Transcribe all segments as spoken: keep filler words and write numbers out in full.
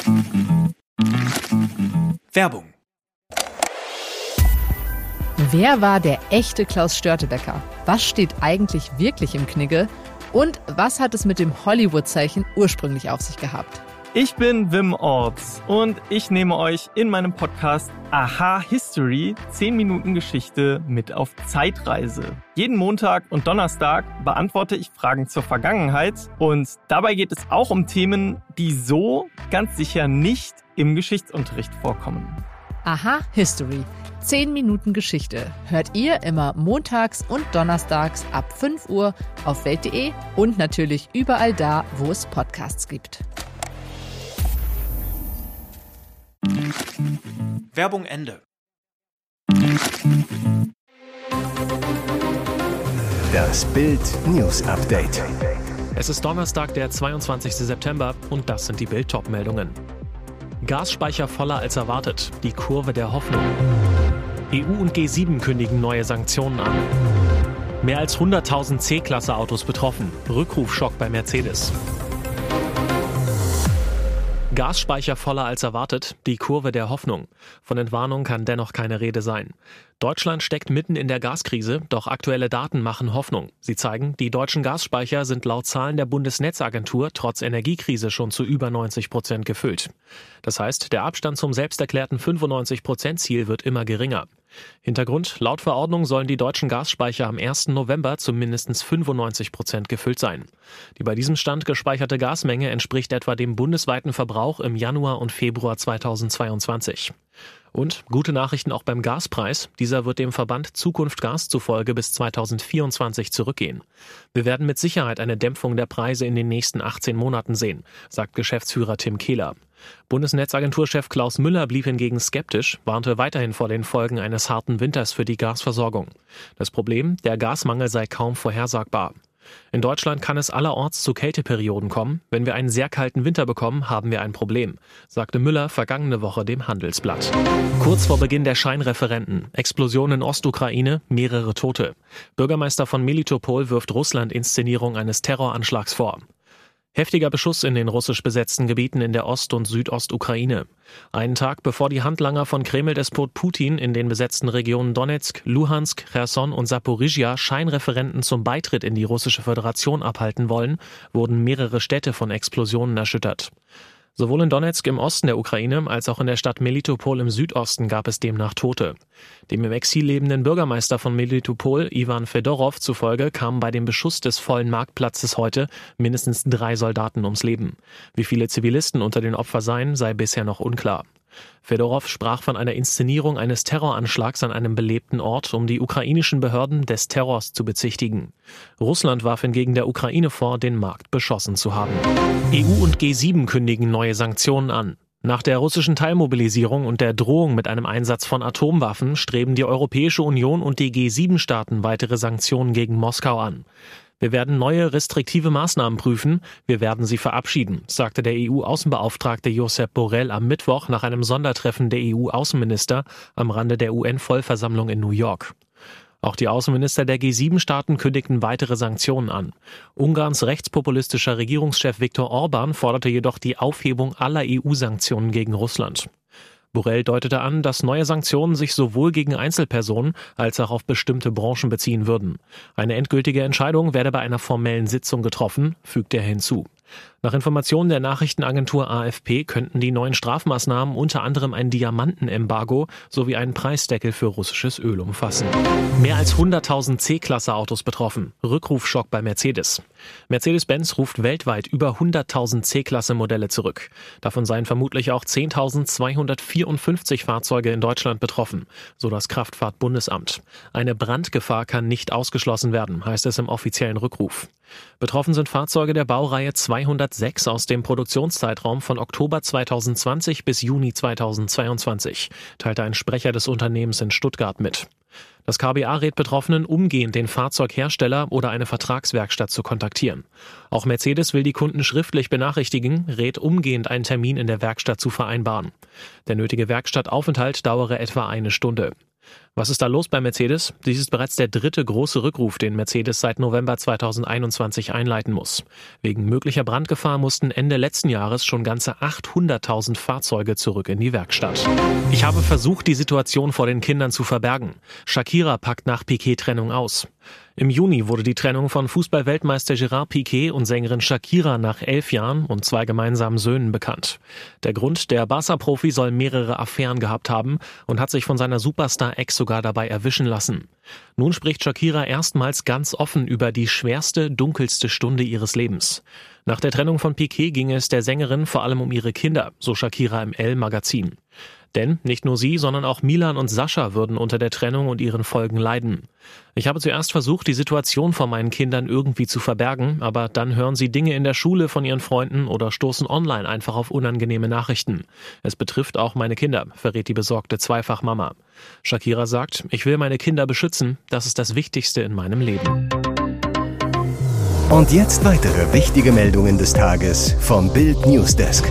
Werbung. Wer war der echte Klaus Störtebeker? Was steht eigentlich wirklich im Knigge? Und was hat es mit dem Hollywood-Zeichen ursprünglich auf sich gehabt? Ich bin Wim Orts und ich nehme euch in meinem Podcast Aha History zehn Minuten Geschichte mit auf Zeitreise. Jeden Montag und Donnerstag beantworte ich Fragen zur Vergangenheit und dabei geht es auch um Themen, die so ganz sicher nicht im Geschichtsunterricht vorkommen. Aha History. zehn Minuten Geschichte hört ihr immer montags und donnerstags ab fünf Uhr auf welt punkt de und natürlich überall da, wo es Podcasts gibt. Werbung Ende. Das Bild News Update. Es ist Donnerstag, der zweiundzwanzigster September und das sind die Bild-Top-Meldungen. Gasspeicher voller als erwartet. Die Kurve der Hoffnung. E U und G sieben kündigen neue Sanktionen an. Mehr als hunderttausend C-Klasse-Autos betroffen. Rückrufschock bei Mercedes. Gasspeicher voller als erwartet, die Kurve der Hoffnung. Von Entwarnung kann dennoch keine Rede sein. Deutschland steckt mitten in der Gaskrise, doch aktuelle Daten machen Hoffnung. Sie zeigen, die deutschen Gasspeicher sind laut Zahlen der Bundesnetzagentur trotz Energiekrise schon zu über neunzig Prozent gefüllt. Das heißt, der Abstand zum selbsterklärten fünfundneunzig Prozent Ziel wird immer geringer. Hintergrund: Laut Verordnung sollen die deutschen Gasspeicher am ersten November zu mindestens fünfundneunzig Prozent gefüllt sein. Die bei diesem Stand gespeicherte Gasmenge entspricht etwa dem bundesweiten Verbrauch im Januar und Februar zweitausendzweiundzwanzig. Und gute Nachrichten auch beim Gaspreis. Dieser wird dem Verband Zukunft Gas zufolge bis zweitausendvierundzwanzig zurückgehen. Wir werden mit Sicherheit eine Dämpfung der Preise in den nächsten achtzehn Monaten sehen, sagt Geschäftsführer Tim Kehler. Bundesnetzagenturchef Klaus Müller blieb hingegen skeptisch, warnte weiterhin vor den Folgen eines harten Winters für die Gasversorgung. Das Problem: der Gasmangel sei kaum vorhersagbar. In Deutschland kann es allerorts zu Kälteperioden kommen. Wenn wir einen sehr kalten Winter bekommen, haben wir ein Problem, sagte Müller vergangene Woche dem Handelsblatt. Kurz vor Beginn der Scheinreferenden. Explosion in Ostukraine, mehrere Tote. Bürgermeister von Melitopol wirft Russland Inszenierung eines Terroranschlags vor. Heftiger Beschuss in den russisch besetzten Gebieten in der Ost- und Südostukraine. Einen Tag bevor die Handlanger von Kreml-Despot Putin in den besetzten Regionen Donetsk, Luhansk, Cherson und Saporischschja Scheinreferenden zum Beitritt in die russische Föderation abhalten wollen, wurden mehrere Städte von Explosionen erschüttert. Sowohl in Donetsk im Osten der Ukraine als auch in der Stadt Melitopol im Südosten gab es demnach Tote. Dem im Exil lebenden Bürgermeister von Melitopol, Ivan Fedorov, zufolge kamen bei dem Beschuss des vollen Marktplatzes heute mindestens drei Soldaten ums Leben. Wie viele Zivilisten unter den Opfern seien, sei bisher noch unklar. Fedorov sprach von einer Inszenierung eines Terroranschlags an einem belebten Ort, um die ukrainischen Behörden des Terrors zu bezichtigen. Russland warf hingegen der Ukraine vor, den Markt beschossen zu haben. E U und G sieben kündigen neue Sanktionen an. Nach der russischen Teilmobilisierung und der Drohung mit einem Einsatz von Atomwaffen streben die Europäische Union und die G sieben Staaten weitere Sanktionen gegen Moskau an. Wir werden neue restriktive Maßnahmen prüfen, wir werden sie verabschieden, sagte der E U-Außenbeauftragte Josep Borrell am Mittwoch nach einem Sondertreffen der E U-Außenminister am Rande der U N-Vollversammlung in New York. Auch die Außenminister der G sieben Staaten kündigten weitere Sanktionen an. Ungarns rechtspopulistischer Regierungschef Viktor Orban forderte jedoch die Aufhebung aller E U-Sanktionen gegen Russland. Borrell deutete an, dass neue Sanktionen sich sowohl gegen Einzelpersonen als auch auf bestimmte Branchen beziehen würden. Eine endgültige Entscheidung werde bei einer formellen Sitzung getroffen, fügte er hinzu. Nach Informationen der Nachrichtenagentur A F P könnten die neuen Strafmaßnahmen unter anderem ein Diamantenembargo sowie einen Preisdeckel für russisches Öl umfassen. Mehr als hunderttausend C-Klasse-Autos betroffen. Rückrufschock bei Mercedes. Mercedes-Benz ruft weltweit über hunderttausend C-Klasse-Modelle zurück. Davon seien vermutlich auch zehntausendzweihundertvierundfünfzig Fahrzeuge in Deutschland betroffen, so das Kraftfahrtbundesamt. Eine Brandgefahr kann nicht ausgeschlossen werden, heißt es im offiziellen Rückruf. Betroffen sind Fahrzeuge der Baureihe zweihundertsechs aus dem Produktionszeitraum von Oktober zweitausendzwanzig bis Juni zweitausendzweiundzwanzig, teilte ein Sprecher des Unternehmens in Stuttgart mit. Das K B A rät Betroffenen, umgehend den Fahrzeughersteller oder eine Vertragswerkstatt zu kontaktieren. Auch Mercedes will die Kunden schriftlich benachrichtigen, rät umgehend einen Termin in der Werkstatt zu vereinbaren. Der nötige Werkstattaufenthalt dauere etwa eine Stunde. Was ist da los bei Mercedes? Dies ist bereits der dritte große Rückruf, den Mercedes seit November zweitausendeinundzwanzig einleiten muss. Wegen möglicher Brandgefahr mussten Ende letzten Jahres schon ganze achthunderttausend Fahrzeuge zurück in die Werkstatt. Ich habe versucht, die Situation vor den Kindern zu verbergen. Shakira packt nach Piquet-Trennung aus. Im Juni wurde die Trennung von Fußball-Weltmeister Gerard Piqué und Sängerin Shakira nach elf Jahren und zwei gemeinsamen Söhnen bekannt. Der Grund, der Barca-Profi soll mehrere Affären gehabt haben und hat sich von seiner Superstar-Ex sogar dabei erwischen lassen. Nun spricht Shakira erstmals ganz offen über die schwerste, dunkelste Stunde ihres Lebens. Nach der Trennung von Piqué ging es der Sängerin vor allem um ihre Kinder, so Shakira im Elle-Magazin. Denn nicht nur sie, sondern auch Milan und Sascha würden unter der Trennung und ihren Folgen leiden. Ich habe zuerst versucht, die Situation vor meinen Kindern irgendwie zu verbergen, aber dann hören sie Dinge in der Schule von ihren Freunden oder stoßen online einfach auf unangenehme Nachrichten. Es betrifft auch meine Kinder, verrät die besorgte Zweifachmama. Shakira sagt, ich will meine Kinder beschützen, das ist das Wichtigste in meinem Leben. Und jetzt weitere wichtige Meldungen des Tages vom Bild Newsdesk.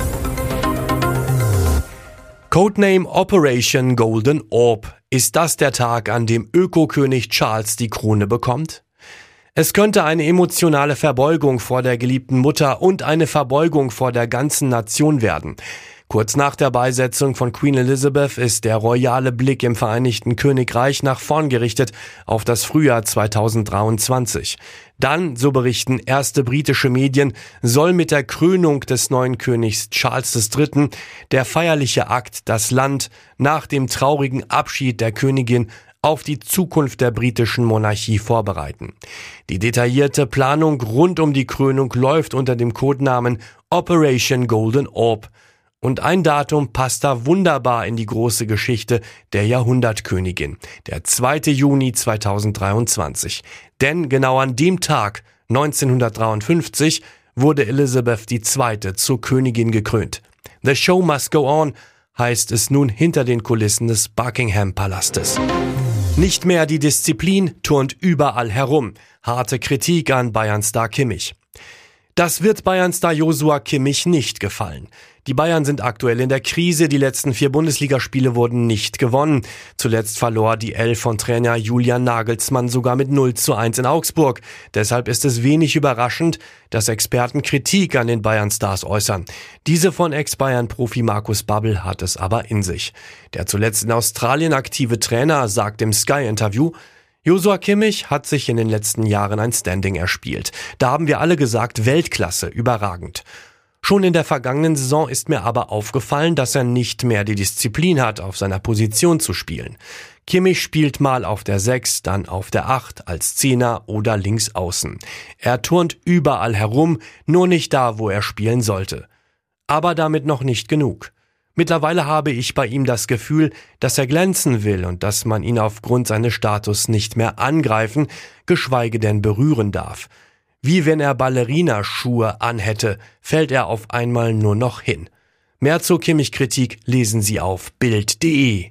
Codename Operation Golden Orb. Ist das der Tag, an dem Ökokönig Charles die Krone bekommt? Es könnte eine emotionale Verbeugung vor der geliebten Mutter und eine Verbeugung vor der ganzen Nation werden. Kurz nach der Beisetzung von Queen Elizabeth ist der royale Blick im Vereinigten Königreich nach vorn gerichtet auf das Frühjahr zweitausenddreiundzwanzig. Dann, so berichten erste britische Medien, soll mit der Krönung des neuen Königs Charles der Dritte der feierliche Akt das Land nach dem traurigen Abschied der Königin auf die Zukunft der britischen Monarchie vorbereiten. Die detaillierte Planung rund um die Krönung läuft unter dem Codenamen Operation Golden Orb. Und ein Datum passt da wunderbar in die große Geschichte der Jahrhundertkönigin, der zweite Juni zweitausenddreiundzwanzig. Denn genau an dem Tag, neunzehnhundertdreiundfünfzig, wurde Elisabeth die Zweite zur Königin gekrönt. The show must go on, heißt es nun hinter den Kulissen des Buckingham-Palastes. Nicht mehr die Disziplin, turnt überall herum. Harte Kritik an Bayern-Star Kimmich. Das wird Bayern-Star Joshua Kimmich nicht gefallen. Die Bayern sind aktuell in der Krise, die letzten vier Bundesligaspiele wurden nicht gewonnen. Zuletzt verlor die Elf von Trainer Julian Nagelsmann sogar mit null zu eins in Augsburg. Deshalb ist es wenig überraschend, dass Experten Kritik an den Bayern-Stars äußern. Diese von Ex-Bayern-Profi Markus Babbel hat es aber in sich. Der zuletzt in Australien aktive Trainer sagt im Sky-Interview, Joshua Kimmich hat sich in den letzten Jahren ein Standing erspielt. Da haben wir alle gesagt, Weltklasse, überragend. Schon in der vergangenen Saison ist mir aber aufgefallen, dass er nicht mehr die Disziplin hat, auf seiner Position zu spielen. Kimmich spielt mal auf der sechs, dann auf der acht, als Zehner oder links außen. Er turnt überall herum, nur nicht da, wo er spielen sollte. Aber damit noch nicht genug. Mittlerweile habe ich bei ihm das Gefühl, dass er glänzen will und dass man ihn aufgrund seines Status nicht mehr angreifen, geschweige denn berühren darf. Wie wenn er Ballerina-Schuhe anhätte, fällt er auf einmal nur noch hin. Mehr zur Kimmich-Kritik lesen Sie auf bild punkt de.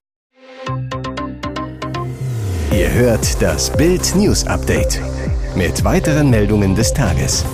Ihr hört das Bild News Update mit weiteren Meldungen des Tages.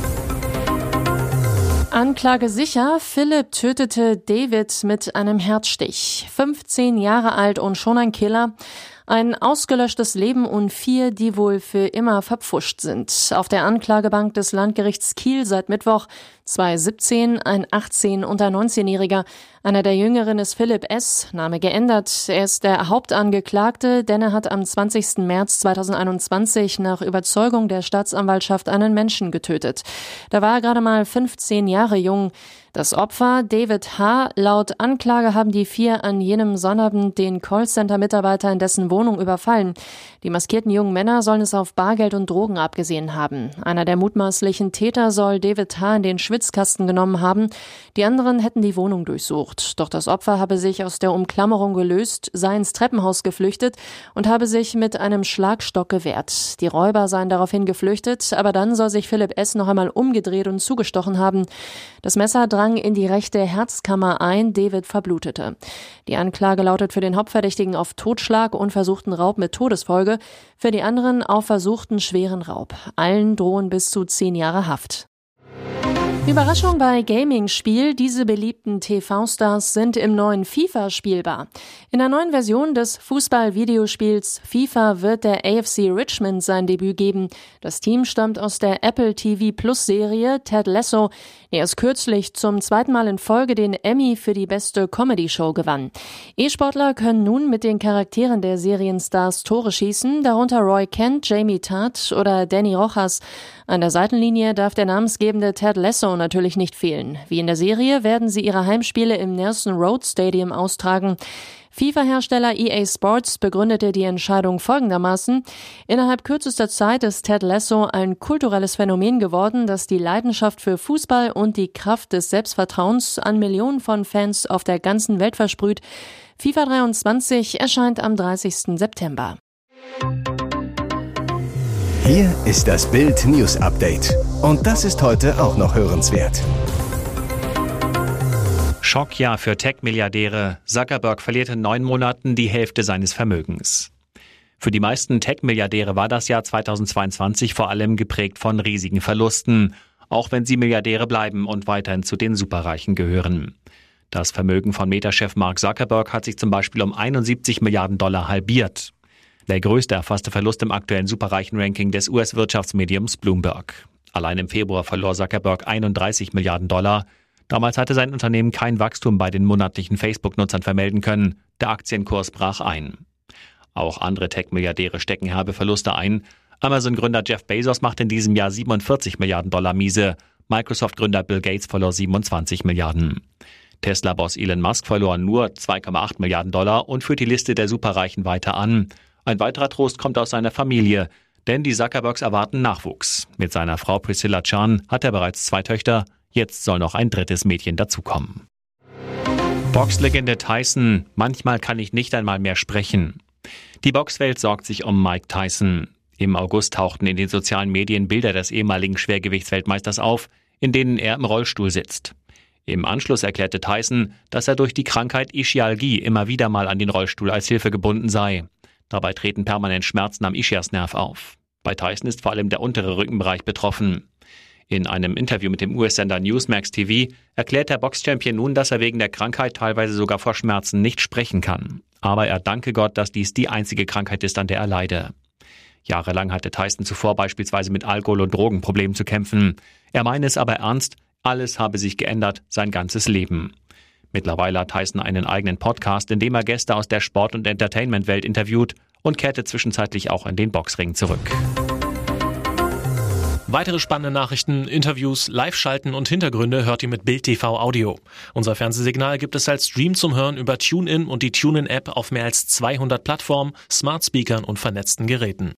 Anklage sicher, Philipp tötete David mit einem Herzstich. fünfzehn Jahre alt und schon ein Killer. Ein ausgelöschtes Leben und vier, die wohl für immer verpfuscht sind. Auf der Anklagebank des Landgerichts Kiel seit Mittwoch zwei siebzehn, ein achtzehn- und ein neunzehnjähriger. Einer der Jüngeren ist Philipp S., Name geändert. Er ist der Hauptangeklagte, denn er hat am zwanzigsten März zweitausendeinundzwanzig nach Überzeugung der Staatsanwaltschaft einen Menschen getötet. Da war er gerade mal fünfzehn Jahre jung. Das Opfer, David H., laut Anklage haben die vier an jenem Sonnabend den Callcenter-Mitarbeiter in dessen Wohnung überfallen. Die maskierten jungen Männer sollen es auf Bargeld und Drogen abgesehen haben. Einer der mutmaßlichen Täter soll David H. in den Schwitzkasten genommen haben. Die anderen hätten die Wohnung durchsucht. Doch das Opfer habe sich aus der Umklammerung gelöst, sei ins Treppenhaus geflüchtet und habe sich mit einem Schlagstock gewehrt. Die Räuber seien daraufhin geflüchtet, aber dann soll sich Philipp S. noch einmal umgedreht und zugestochen haben. Das Messer drang in die rechte Herzkammer ein, David verblutete. Die Anklage lautet für den Hauptverdächtigen auf Totschlag und versuchten Raub mit Todesfolge, für die anderen auf versuchten schweren Raub. Allen drohen bis zu zehn Jahre Haft. Überraschung bei Gaming-Spiel, diese beliebten T V-Stars sind im neuen FIFA spielbar. In der neuen Version des Fußball-Videospiels FIFA wird der A F C Richmond sein Debüt geben. Das Team stammt aus der Apple T V Plus-Serie Ted Lasso, die erst kürzlich zum zweiten Mal in Folge den Emmy für die beste Comedy-Show gewann. E-Sportler können nun mit den Charakteren der Serienstars Tore schießen, darunter Roy Kent, Jamie Tartt oder Danny Rojas. An der Seitenlinie darf der namensgebende Ted Lasso natürlich nicht fehlen. Wie in der Serie werden sie ihre Heimspiele im Nelson Road Stadium austragen. FIFA-Hersteller E A Sports begründete die Entscheidung folgendermaßen: Innerhalb kürzester Zeit ist Ted Lasso ein kulturelles Phänomen geworden, das die Leidenschaft für Fußball und die Kraft des Selbstvertrauens an Millionen von Fans auf der ganzen Welt versprüht. FIFA dreiundzwanzig erscheint am dreißigsten September. Hier ist das Bild News Update. Und das ist heute auch noch hörenswert. Schockjahr für Tech-Milliardäre. Zuckerberg verliert in neun Monaten die Hälfte seines Vermögens. Für die meisten Tech-Milliardäre war das Jahr zweitausendzweiundzwanzig vor allem geprägt von riesigen Verlusten, auch wenn sie Milliardäre bleiben und weiterhin zu den Superreichen gehören. Das Vermögen von Meta-Chef Mark Zuckerberg hat sich zum Beispiel um einundsiebzig Milliarden Dollar halbiert. Der größte erfasste Verlust im aktuellen Superreichen-Ranking des U S-Wirtschaftsmediums Bloomberg. Allein im Februar verlor Zuckerberg einunddreißig Milliarden Dollar. Damals hatte sein Unternehmen kein Wachstum bei den monatlichen Facebook-Nutzern vermelden können. Der Aktienkurs brach ein. Auch andere Tech-Milliardäre stecken herbe Verluste ein. Amazon-Gründer Jeff Bezos macht in diesem Jahr siebenundvierzig Milliarden Dollar miese. Microsoft-Gründer Bill Gates verlor siebenundzwanzig Milliarden. Tesla-Boss Elon Musk verlor nur zwei Komma acht Milliarden Dollar und führt die Liste der Superreichen weiter an. Ein weiterer Trost kommt aus seiner Familie, denn die Zuckerbergs erwarten Nachwuchs. Mit seiner Frau Priscilla Chan hat er bereits zwei Töchter, jetzt soll noch ein drittes Mädchen dazukommen. Boxlegende Tyson, manchmal kann ich nicht einmal mehr sprechen. Die Boxwelt sorgt sich um Mike Tyson. Im August tauchten in den sozialen Medien Bilder des ehemaligen Schwergewichtsweltmeisters auf, in denen er im Rollstuhl sitzt. Im Anschluss erklärte Tyson, dass er durch die Krankheit Ischialgie immer wieder mal an den Rollstuhl als Hilfe gebunden sei. Dabei treten permanent Schmerzen am Ischiasnerv auf. Bei Tyson ist vor allem der untere Rückenbereich betroffen. In einem Interview mit dem U S-Sender Newsmax T V erklärt der Boxchampion nun, dass er wegen der Krankheit teilweise sogar vor Schmerzen nicht sprechen kann. Aber er danke Gott, dass dies die einzige Krankheit ist, an der er leide. Jahrelang hatte Tyson zuvor beispielsweise mit Alkohol- und Drogenproblemen zu kämpfen. Er meine es aber ernst, alles habe sich geändert, sein ganzes Leben. Mittlerweile hat Tyson einen eigenen Podcast, in dem er Gäste aus der Sport- und Entertainment-Welt interviewt und kehrte zwischenzeitlich auch in den Boxring zurück. Weitere spannende Nachrichten, Interviews, Live-Schalten und Hintergründe hört ihr mit Bild T V Audio. Unser Fernsehsignal gibt es als Stream zum Hören über TuneIn und die TuneIn-App auf mehr als zweihundert Plattformen, Smart-Speakern und vernetzten Geräten.